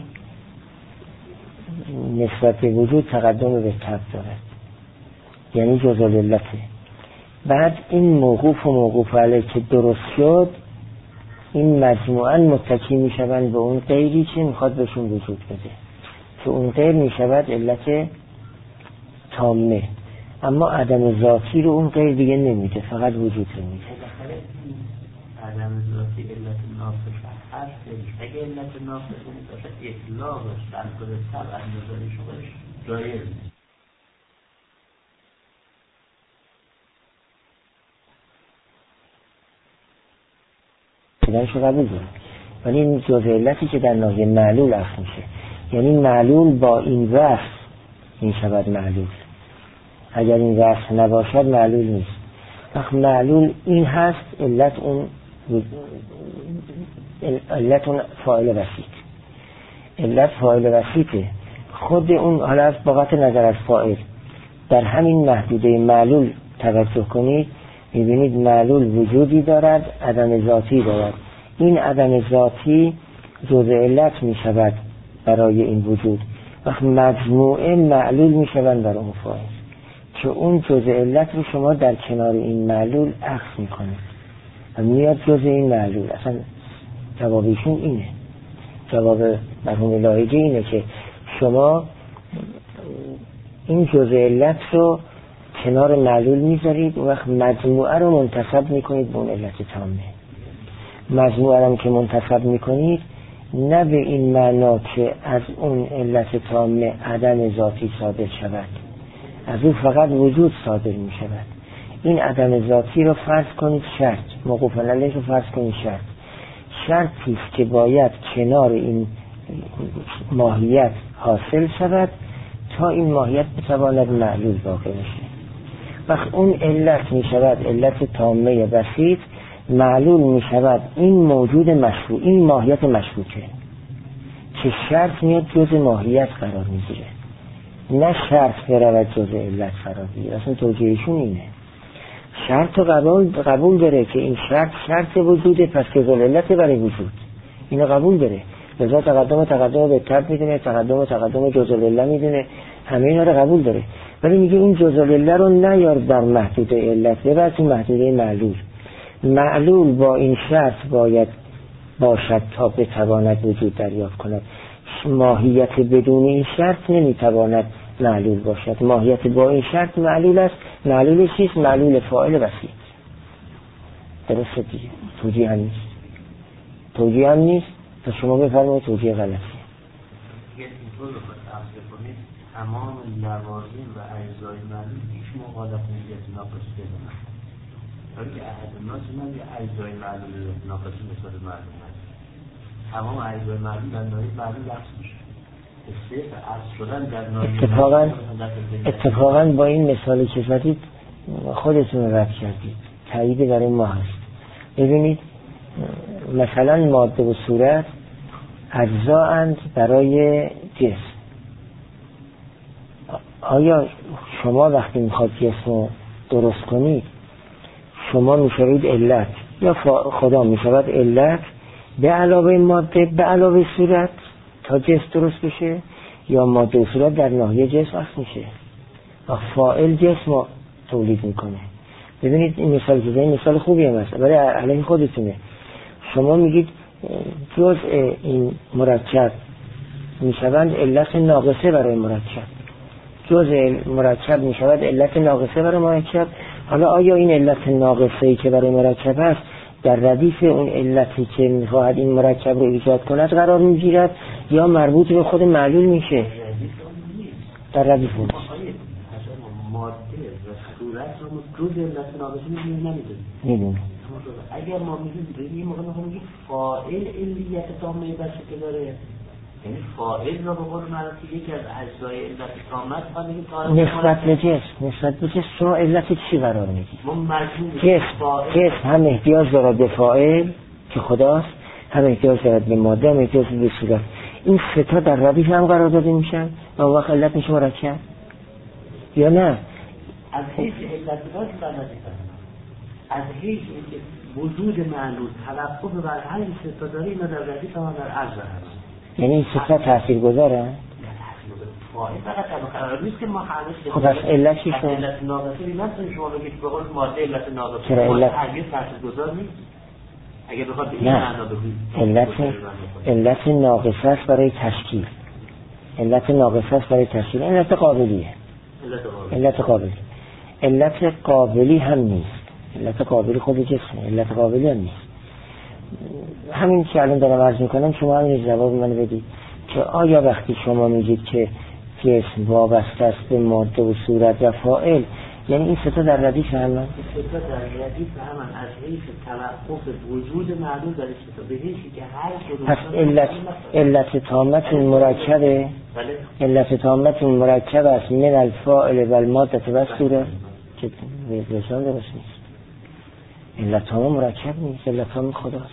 نسبت به وجود تقدم به تب دارد، یعنی جزء علته. بعد این موقوف و موقوف علیه که درست شد، این مجموعاً متکی می شوند به اون غیری که میخواد بهشون وجود بده، که اون غیر می شود علت تامه. اما عدم ذاتی رو اون غیر دیگه نمیده، فقط وجود رو میده. عدم ذاتی علت ناقص هست، اگه علت ناقص باشه اطلاقش در کل سب از نظر شما جایز نیست. دیدنشو قبول دارم، ولی این جزء علتی که در ناحیه معلول اخذ میشه یعنی معلول با این وصف می شود معلول. اگر این وصف نباشد معلول نیست. وقت معلول این هست، علت اون فاعل وسیط. علت فاعل وسیطه. خود اون، حالا از بابت نظر از فاعل در همین محدوده معلول توجه کنید، میبینید معلول وجودی دارد، عدم ذاتی دارد. این عدم ذاتی جزء علت میشود برای این وجود. وقت مجموعه معلول میشوند برای اون فاعل، که اون جزء علت رو شما در کنار این معلول اخذ میکنید و میاد جزء این معلول. اصلا جوابشون اینه، جواب مرحوم لاهیجی اینه که شما این جزء علت رو کنار معلول میذارید، اون وقت مجموعه رو منتسب میکنید به اون علت تامه. مجموعه رو که منتسب میکنید نه به این معنا که از اون علت تامه عدم ذاتی صادر شود، از اون فقط وجود صادر میشود. این عدم ذاتی رو فرض کنید شرط، موقوف علیه رو فرض کنید شرط. شرطی است که باید کنار این ماهیت حاصل شود تا این ماهیت بتواند معلول واقع بشه. وقت اون علت می شود علت تامه بسیط، معلول می شود این موجود مشروع، این ماهیت مشروطه که شرط میاد جز ماهیت قرار می گیره، نه شرط برود جز علت قرار بگیره. اصلا توجیهشون اینه، شرط قبول داره که این شرط وجوده، پس جز علت برای وجود، اینو قبول داره. لذا تقدم به تب میدونه، تقدم جز علت میدونه، همه اینا رو قبول داره. ولی میگه این جز علت رو نیار در محدوده علت، ببر تو محدوده معلول. معلول با این شرط باید باشد تا بتواند وجود دریافت کند. ماهیت بدون این شرط نمیتواند معلول باشد. ماهیت با این شرط معلول است. معلول چیست؟ معلول فاعل وسیط. درسته دیگه. توجیه هم نیست. تا شما بفرمایید توجیه غلطیه. تمام لوازم و اجزای معلول هیچ مخالف نیست ناقص بدونن، ولی که احد الناس من یه اجزای معلول ناقص مثال معلوم هست. تمام اجزای معلول در ناحیه معلول لفظ میشه. اتفاقاً با این مثالی که زدید خودتون رد کردید، تایید برای ما هست. ببینید مثلا ماده و صورت اجزااند برای جسم. آیا شما وقتی میخواد جسم رو درست کنید شما میشوید علت، یا خدا میشود علت به علاوه ماده به علاوه صورت تا جسم درست بشه، یا ماده و صورت در ناحیه جسم اصل میشه و فاعل جسم رو تولید میکنه. ببینید این مثال که این مثال خوبی هم هست، ولی علیه خودتونه. شما میگید جزء این مرکب میشوند علت ناقصه برای مرکب، جزء مرکب میشود علت ناقصه برای مرکب. حالا آیا این علت ناقصه‌ای که برای مرکب است در ردیف اون علتی که میخواهد این مرکب رو ایجاد کند قرار میگیرد، یا مربوط به خود معلول میشه؟ در ردیف اون ماده و صورت رو جز علت ناقصه میدونیم. اگر ما میگیم این موقع میگیم فاعل علیت تامه بشه که داره، یعنی فاعل را به قول معروف یکی از اجزای علت تامه نسبت به جسم شما علت چی قرار میدید؟ جسم هم احتیاج دارد به فاعل که خداست، هم احتیاج دارد به ماده، هم احتیاج به صورت. این سه تا در ردیف هم قرار داده میشن و اون وقت علت میشه مرکب یا نه؟ از حیث علت داشت از حیث اینکه وجود معلول توقف بر هر سه تا داره اینا در ردیف هم در عرض هست. یعنی این سه تا تاثیر گذاره؟ خب از علت چی شد؟ علت ناقصه نیست شما بگید به قول ماده علت ناقصه. چرا علت هرگز تاثیرگذار نیست؟ اگه بخواد به این معنا بگید علت ناقصه است برای تشکیل. علت ناقصه است برای تشکیل. علت قابلیه. علت قابلی هم نیست. علت قابلی خود جسمه. علت قابلی هم نیست. همین که الان دارم عرض میکنم شما همین جواب منو بدید که آیا وقتی شما میگید که جسم وابسته است به ماده و صورت و فاعل، یعنی این سه تا در ردیف همن. سه تا در ردیف همن از حیث توقف وجود معلول در سه تا به حیثی که هر کدوم. پس علت تامت مرکبه. بله. علت تامت مرکب است من الفاعل و الماده و الصوره که وزن درست نیست. علت تام مرکب نیست، علت تام خداست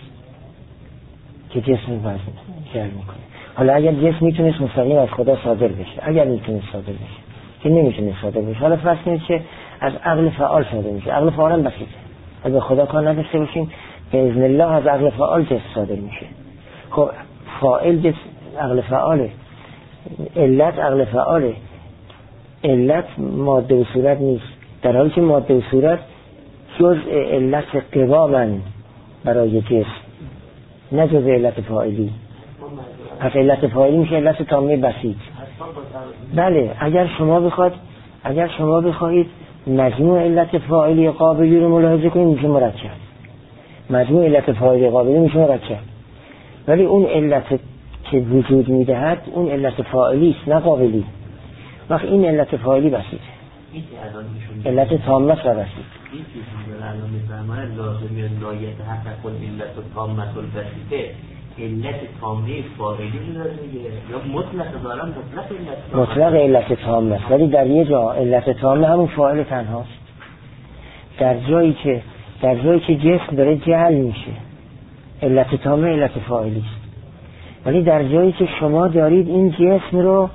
که جسم وزن جلب میکنه. حالا اگر جسم میتونست مستقیم از خدا صادر بشه، اگر میتونست صادر بشه که نمیتونه صادر بشه، حالا فرض کنید که از عقل فعال صادر میشه. عقل فعال هم بسیطه، اگه خدا کار نداشته باشیم به اذن الله از عقل فعال جسم صادر میشه. خب فاعل جسم عقل فعاله، علت عقل فعاله، علت ماده و صورت نیست، در حالی که ماده و صورت جزء علت قوامن برای جسم، نه جزء علت فاعلی. پس علت فاعلی میشه علت تامه بسیط. بله، اگر شما بخواهید مجموع علت فاعلی قابلی رو ملاحظه کنید میشه مرکب. مجموع علت فاعلی قابلی میشه مرکب، ولی اون علت که وجود میدهد اون علت فاعلی است نه قابلی. وقت این علت فاعلی بسیطه، علت تامه و بسیط. این چیزی که الان میفرمایند لازمی لایت حق علت تامه و بسیطه، علت تامه فاعلی میگه یا مطلق دارم مطلق علت تامه است، ولی در یه جا علت تامه همون فاعل تنهاست. در جایی که جسم داره جعل میشه علت تامه علت فاعلی است، ولی در جایی که شما دارید این جسم رو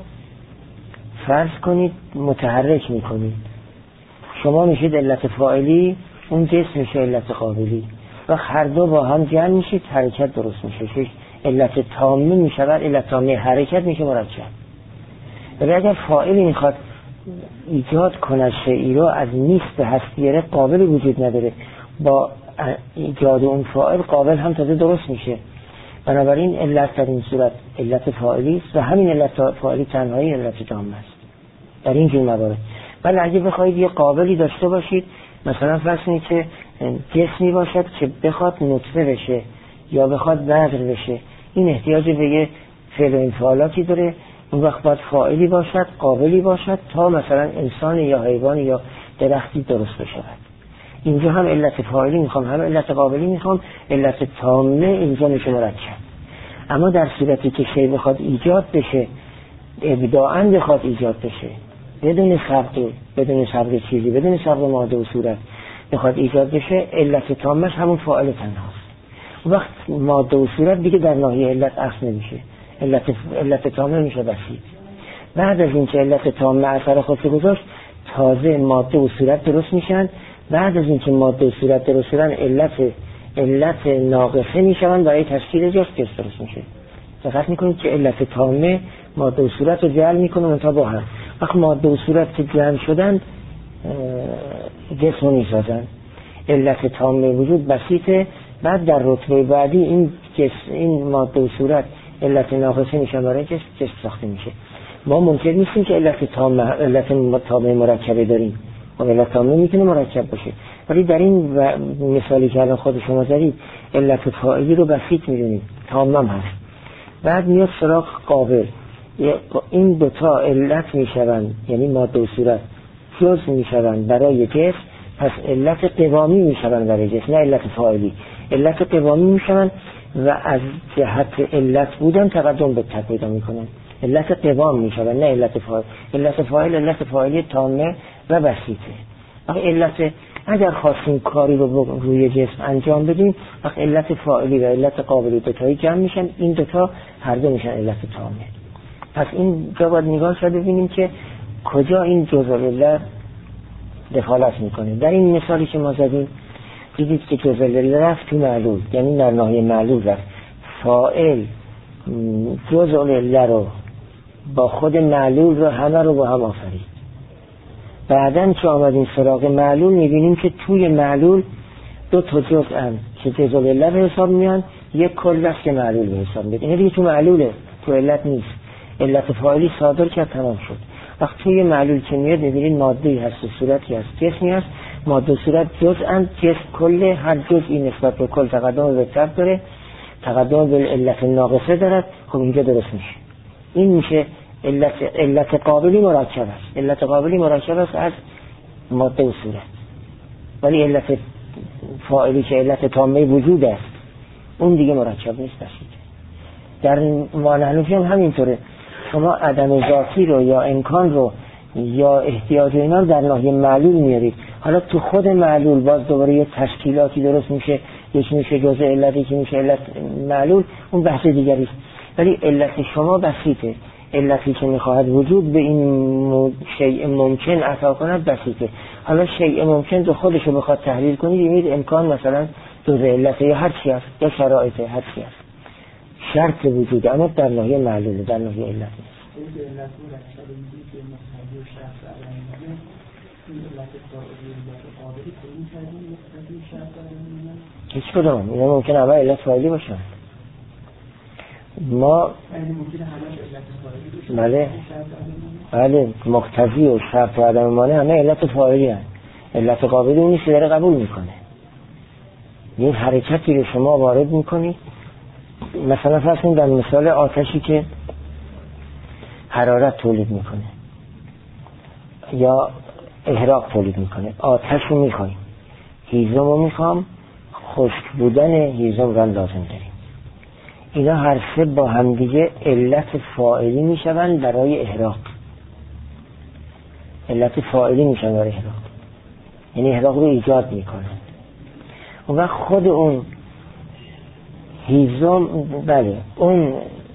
فرض کنید متحرک میکنید، شما میشید علت فاعلی، اون جسم میشه علت قابلی و هر دو با هم جمع میشید، حرکت درست میشه، علت تامه میشود، علت تامه حرکت میشه مرکب. ولی اگر فاعلی میخواد ایجاد کند شیئی رو از نیست به هستی گرفت، قابل وجود نداره، با ایجاد اون فاعل قابل هم تازه درست میشه. بنابراین علت در این صورت علت فاعلی است و همین علت فاعلی تنهایی علت تامه است در این جور موارد. ولی اگه بخواید یه قابلی داشته باشید، مثلا فرض کنید که جسمی باشد که بخواد نطفه بشه یا بخواد بذر بشه، این احتیاج به یه فعل و انفعالاتی داره، اون وقت باید فاعلی باشد، قابلی باشد تا مثلا انسان یا حیوان یا درختی درست بشود. اینجا هم علت فاعلی میخوام، هم علت قابلی میخوام، علت تامه اینجا میشه مرکب. اما در صورتی که شی بخواد ایجاد بشه، ابداعاً بخواد ایجاد بشه، بدون سبق چیزی، بدون سبق ماده و صورت بخواد ایجاد بشه، علت تامش همون فاعل تنهاست. وقت ماده و صورت دیگه در ناحیه علت اصل نمیشه، علت تامه میشه بسیط. بعد از اینکه علت تامه اثر خودش گذاشت، تازه ماده و صورت درست میشن. بعد از اینکه ماده و صورت درست شدن، علت ناقصه میشن برای تشکیل جسم درست میشه. دقت میکنید که علت تامه ماده و صورت رو جعل میکنه منتها با هم. وقت ماده و صورت که جمع شدن جسم رو میسازن. علت تامه وجود بسیطه. بعد در رتبه بعدی این ماده و صورت علت ناقصه میشن برای جسم ساخته میشه. ما ممکن نیستیم که علت تامه مرکبه داریم و علت تامه میتونه مرکب باشه، ولی در این مثالی که الان خود شما دارید علت فاعلی رو بسیط میدونید، تامه هست. بعد میاد سراغ قابل، این دوتا علت میشوند، یعنی ماده و صورت جزء میشوند برای جسم، پس علت قوامی میشوند برای جسم، نه علت فاعلی. علت قوامی میشوند و از جهت علت بودن تقدم به پیدا میکنن، علت قوام میشوند نه علت فاعل. علت فاعل علت فاعلی تامه و بسیطه. علت اگر خواستیم کاری رو روی جسم انجام بدیم، وقت علت فاعلی و علت قابلی دوتایی جمع میشن، این دوتا هر دو میشن علت تامه. پس این جا باید نگاه شد ببینیم که کجا این جزء علت دخالت میکنه. در این مثالی که ما زدیم دیدید که جزء علت رفت تو معلول، یعنی در ناحیه معلول رفت. فاعل جزء علت رو با خود معلول رو همه رو با هم آفرید. بعدن که آمدیم سراغ معلول میبینیم که توی معلول دو تا جزء که جزء علت به حساب میان، یک کل است که معلول به حساب میاد. این دیگه تو معلوله، تو علت نیست. علت فاعلی صادر کرد تمام شد. وقتی توی معلول که میاد میبینید ماده‌ای هست و صورتی هست، جسمی هست. ماده و صورت جزء جسم کله، هر جزئی نسبت به کل تقدم به تر داره، تقدم به علت ناقصه دارد. خب اینجا درست میشه. این میشه علت قابلی مرکب است. علت قابلی مرکب است از ماده و صورت. ولی علت فاعلی که علت تامه وجود است اون دیگه مرکب نیست، بسیطه. در معنوی هم همینطوره. شما عدم ذاتی رو یا امکان رو یا احتیاج اینا رو در ناحیه معلول میارید. حالا تو خود معلول باز دوباره یه تشکیلاتی درست میشه، یکی میشه جزء علت، یکی میشه علت معلول، اون بحث دیگری است. ولی علت شما بسیطه. علتی که میخواهد وجود به این شیء ممکن عطا کند بسیطه. حالا شیء ممکن تو خودش رو بخواد تحلیل کنید، یعنی امکان مثلا جزء علت یا هر چی است یا شرایط هر چی است، شرط وجود اما در ناحیه معلوله، در ناحیه علت نیست. هیچ کدوم اینا ممکنه همه علت فاعلی باشن. ما بله مقتضی و شرط و عدم مانع همه علت فاعلی هست. علت قابلی اون نیست که داره قبول میکنه. این حرکتی رو شما وارد میکنی، مثلا فرض کنید در مثال آتشی که حرارت تولید میکنه یا احراق تولید میکنه. آتش رو میخوایم، هیزم رو میخوام، خشک بودن هیزم رو لازم داریم. اینا هر سه با همدیگه علت فاعلی میشون برای احراق. علت فاعلی میشون برای احراق، یعنی احراق رو ایجاد میکنه. اون وقت خود اون هیزم، بله اون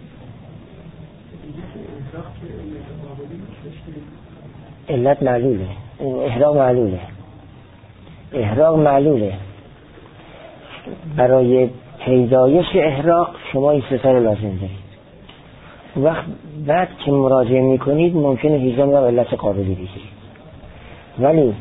علت معلوله، احراق معلوله، احراق معلوله. برای پیدایش احراق شما این سه رو لازم دارید. وقت بعد که مراجعه میکنید ممکنه هیزم رو علت قابلی بگیرید، ولی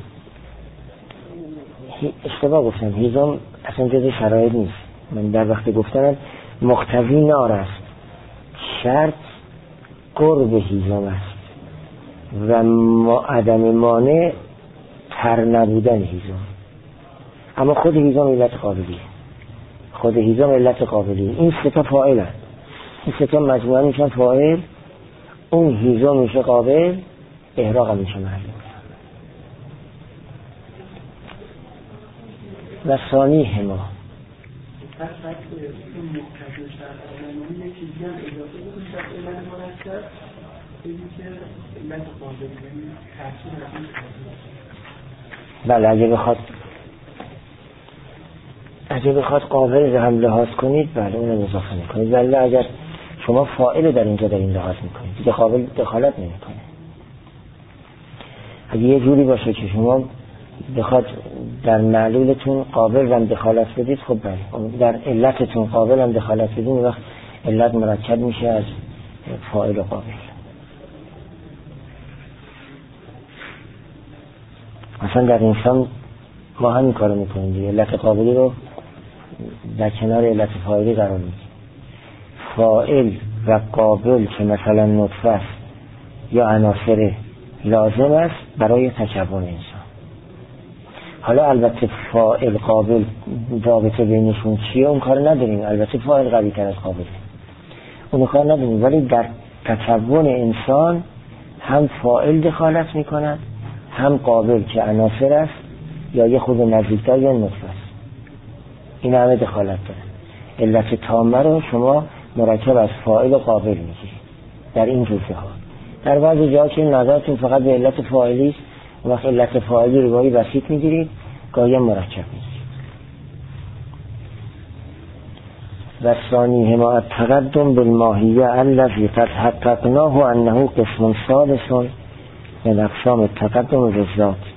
اشتباه گفتم، هیزم اصلا جز شرایط نیست. من در وقت گفتم مقتضی نار است، شرط قرب هیزم است و عدم مانع تر نبودن هیزم. اما خود هیزم علت قابلیه، خود هیزم علت قابلیه. این سه تا فاعل هست، این سه تا مجموعه میشن فاعل. اون هیزم میشه قابل، احراق هم میشه معلوم. و ثانی هما بله اگه بخواد قابل رو هم لحاظ کنید، بله اون رو اضافه میکنید. ولی اگر شما فاعل در اینجا در این لحاظ میکنید دیگه قابل دخالت نمیکنه. اگه یه جوری باشه که شما بخواد در معلولتون قابل هم دخالت بدید، خب بله در علتتون قابل هم دخالت بدید، اون وقت علت مرکب میشه از فاعل و قابل. مثلا در انسان ما همین کارو میکنیم دیگه، علت قابلی رو در کنار علت فاعلی قرار میدیم. فاعل و قابل که مثلا نطفه است یا عناصر لازم است برای تکون انسان. حالا البته فاعل قابل رابطه بینشون چیه اون کار نداریم، البته فاعل قوی تر از قابل اون کار نداریم، ولی در تکون انسان هم فاعل دخالت میکند هم قابل که عناصر است یا یه خود نزدیکتر یا نطفه است. این همه دخالت داره. علت تامه رو شما مرکب از فاعل و قابل میگیرید در این جزئه ها. در بعضی جاها که نظرتون فقط به علت فاعلی است، وقت علت فاعلی رو گاهی بسیط میگیرید گاهی مرکب میگیرید. و ثانی هما التقدم بالماهیه الذی تحققناه انه قسم ثالث من اقسام التقدم بالذات.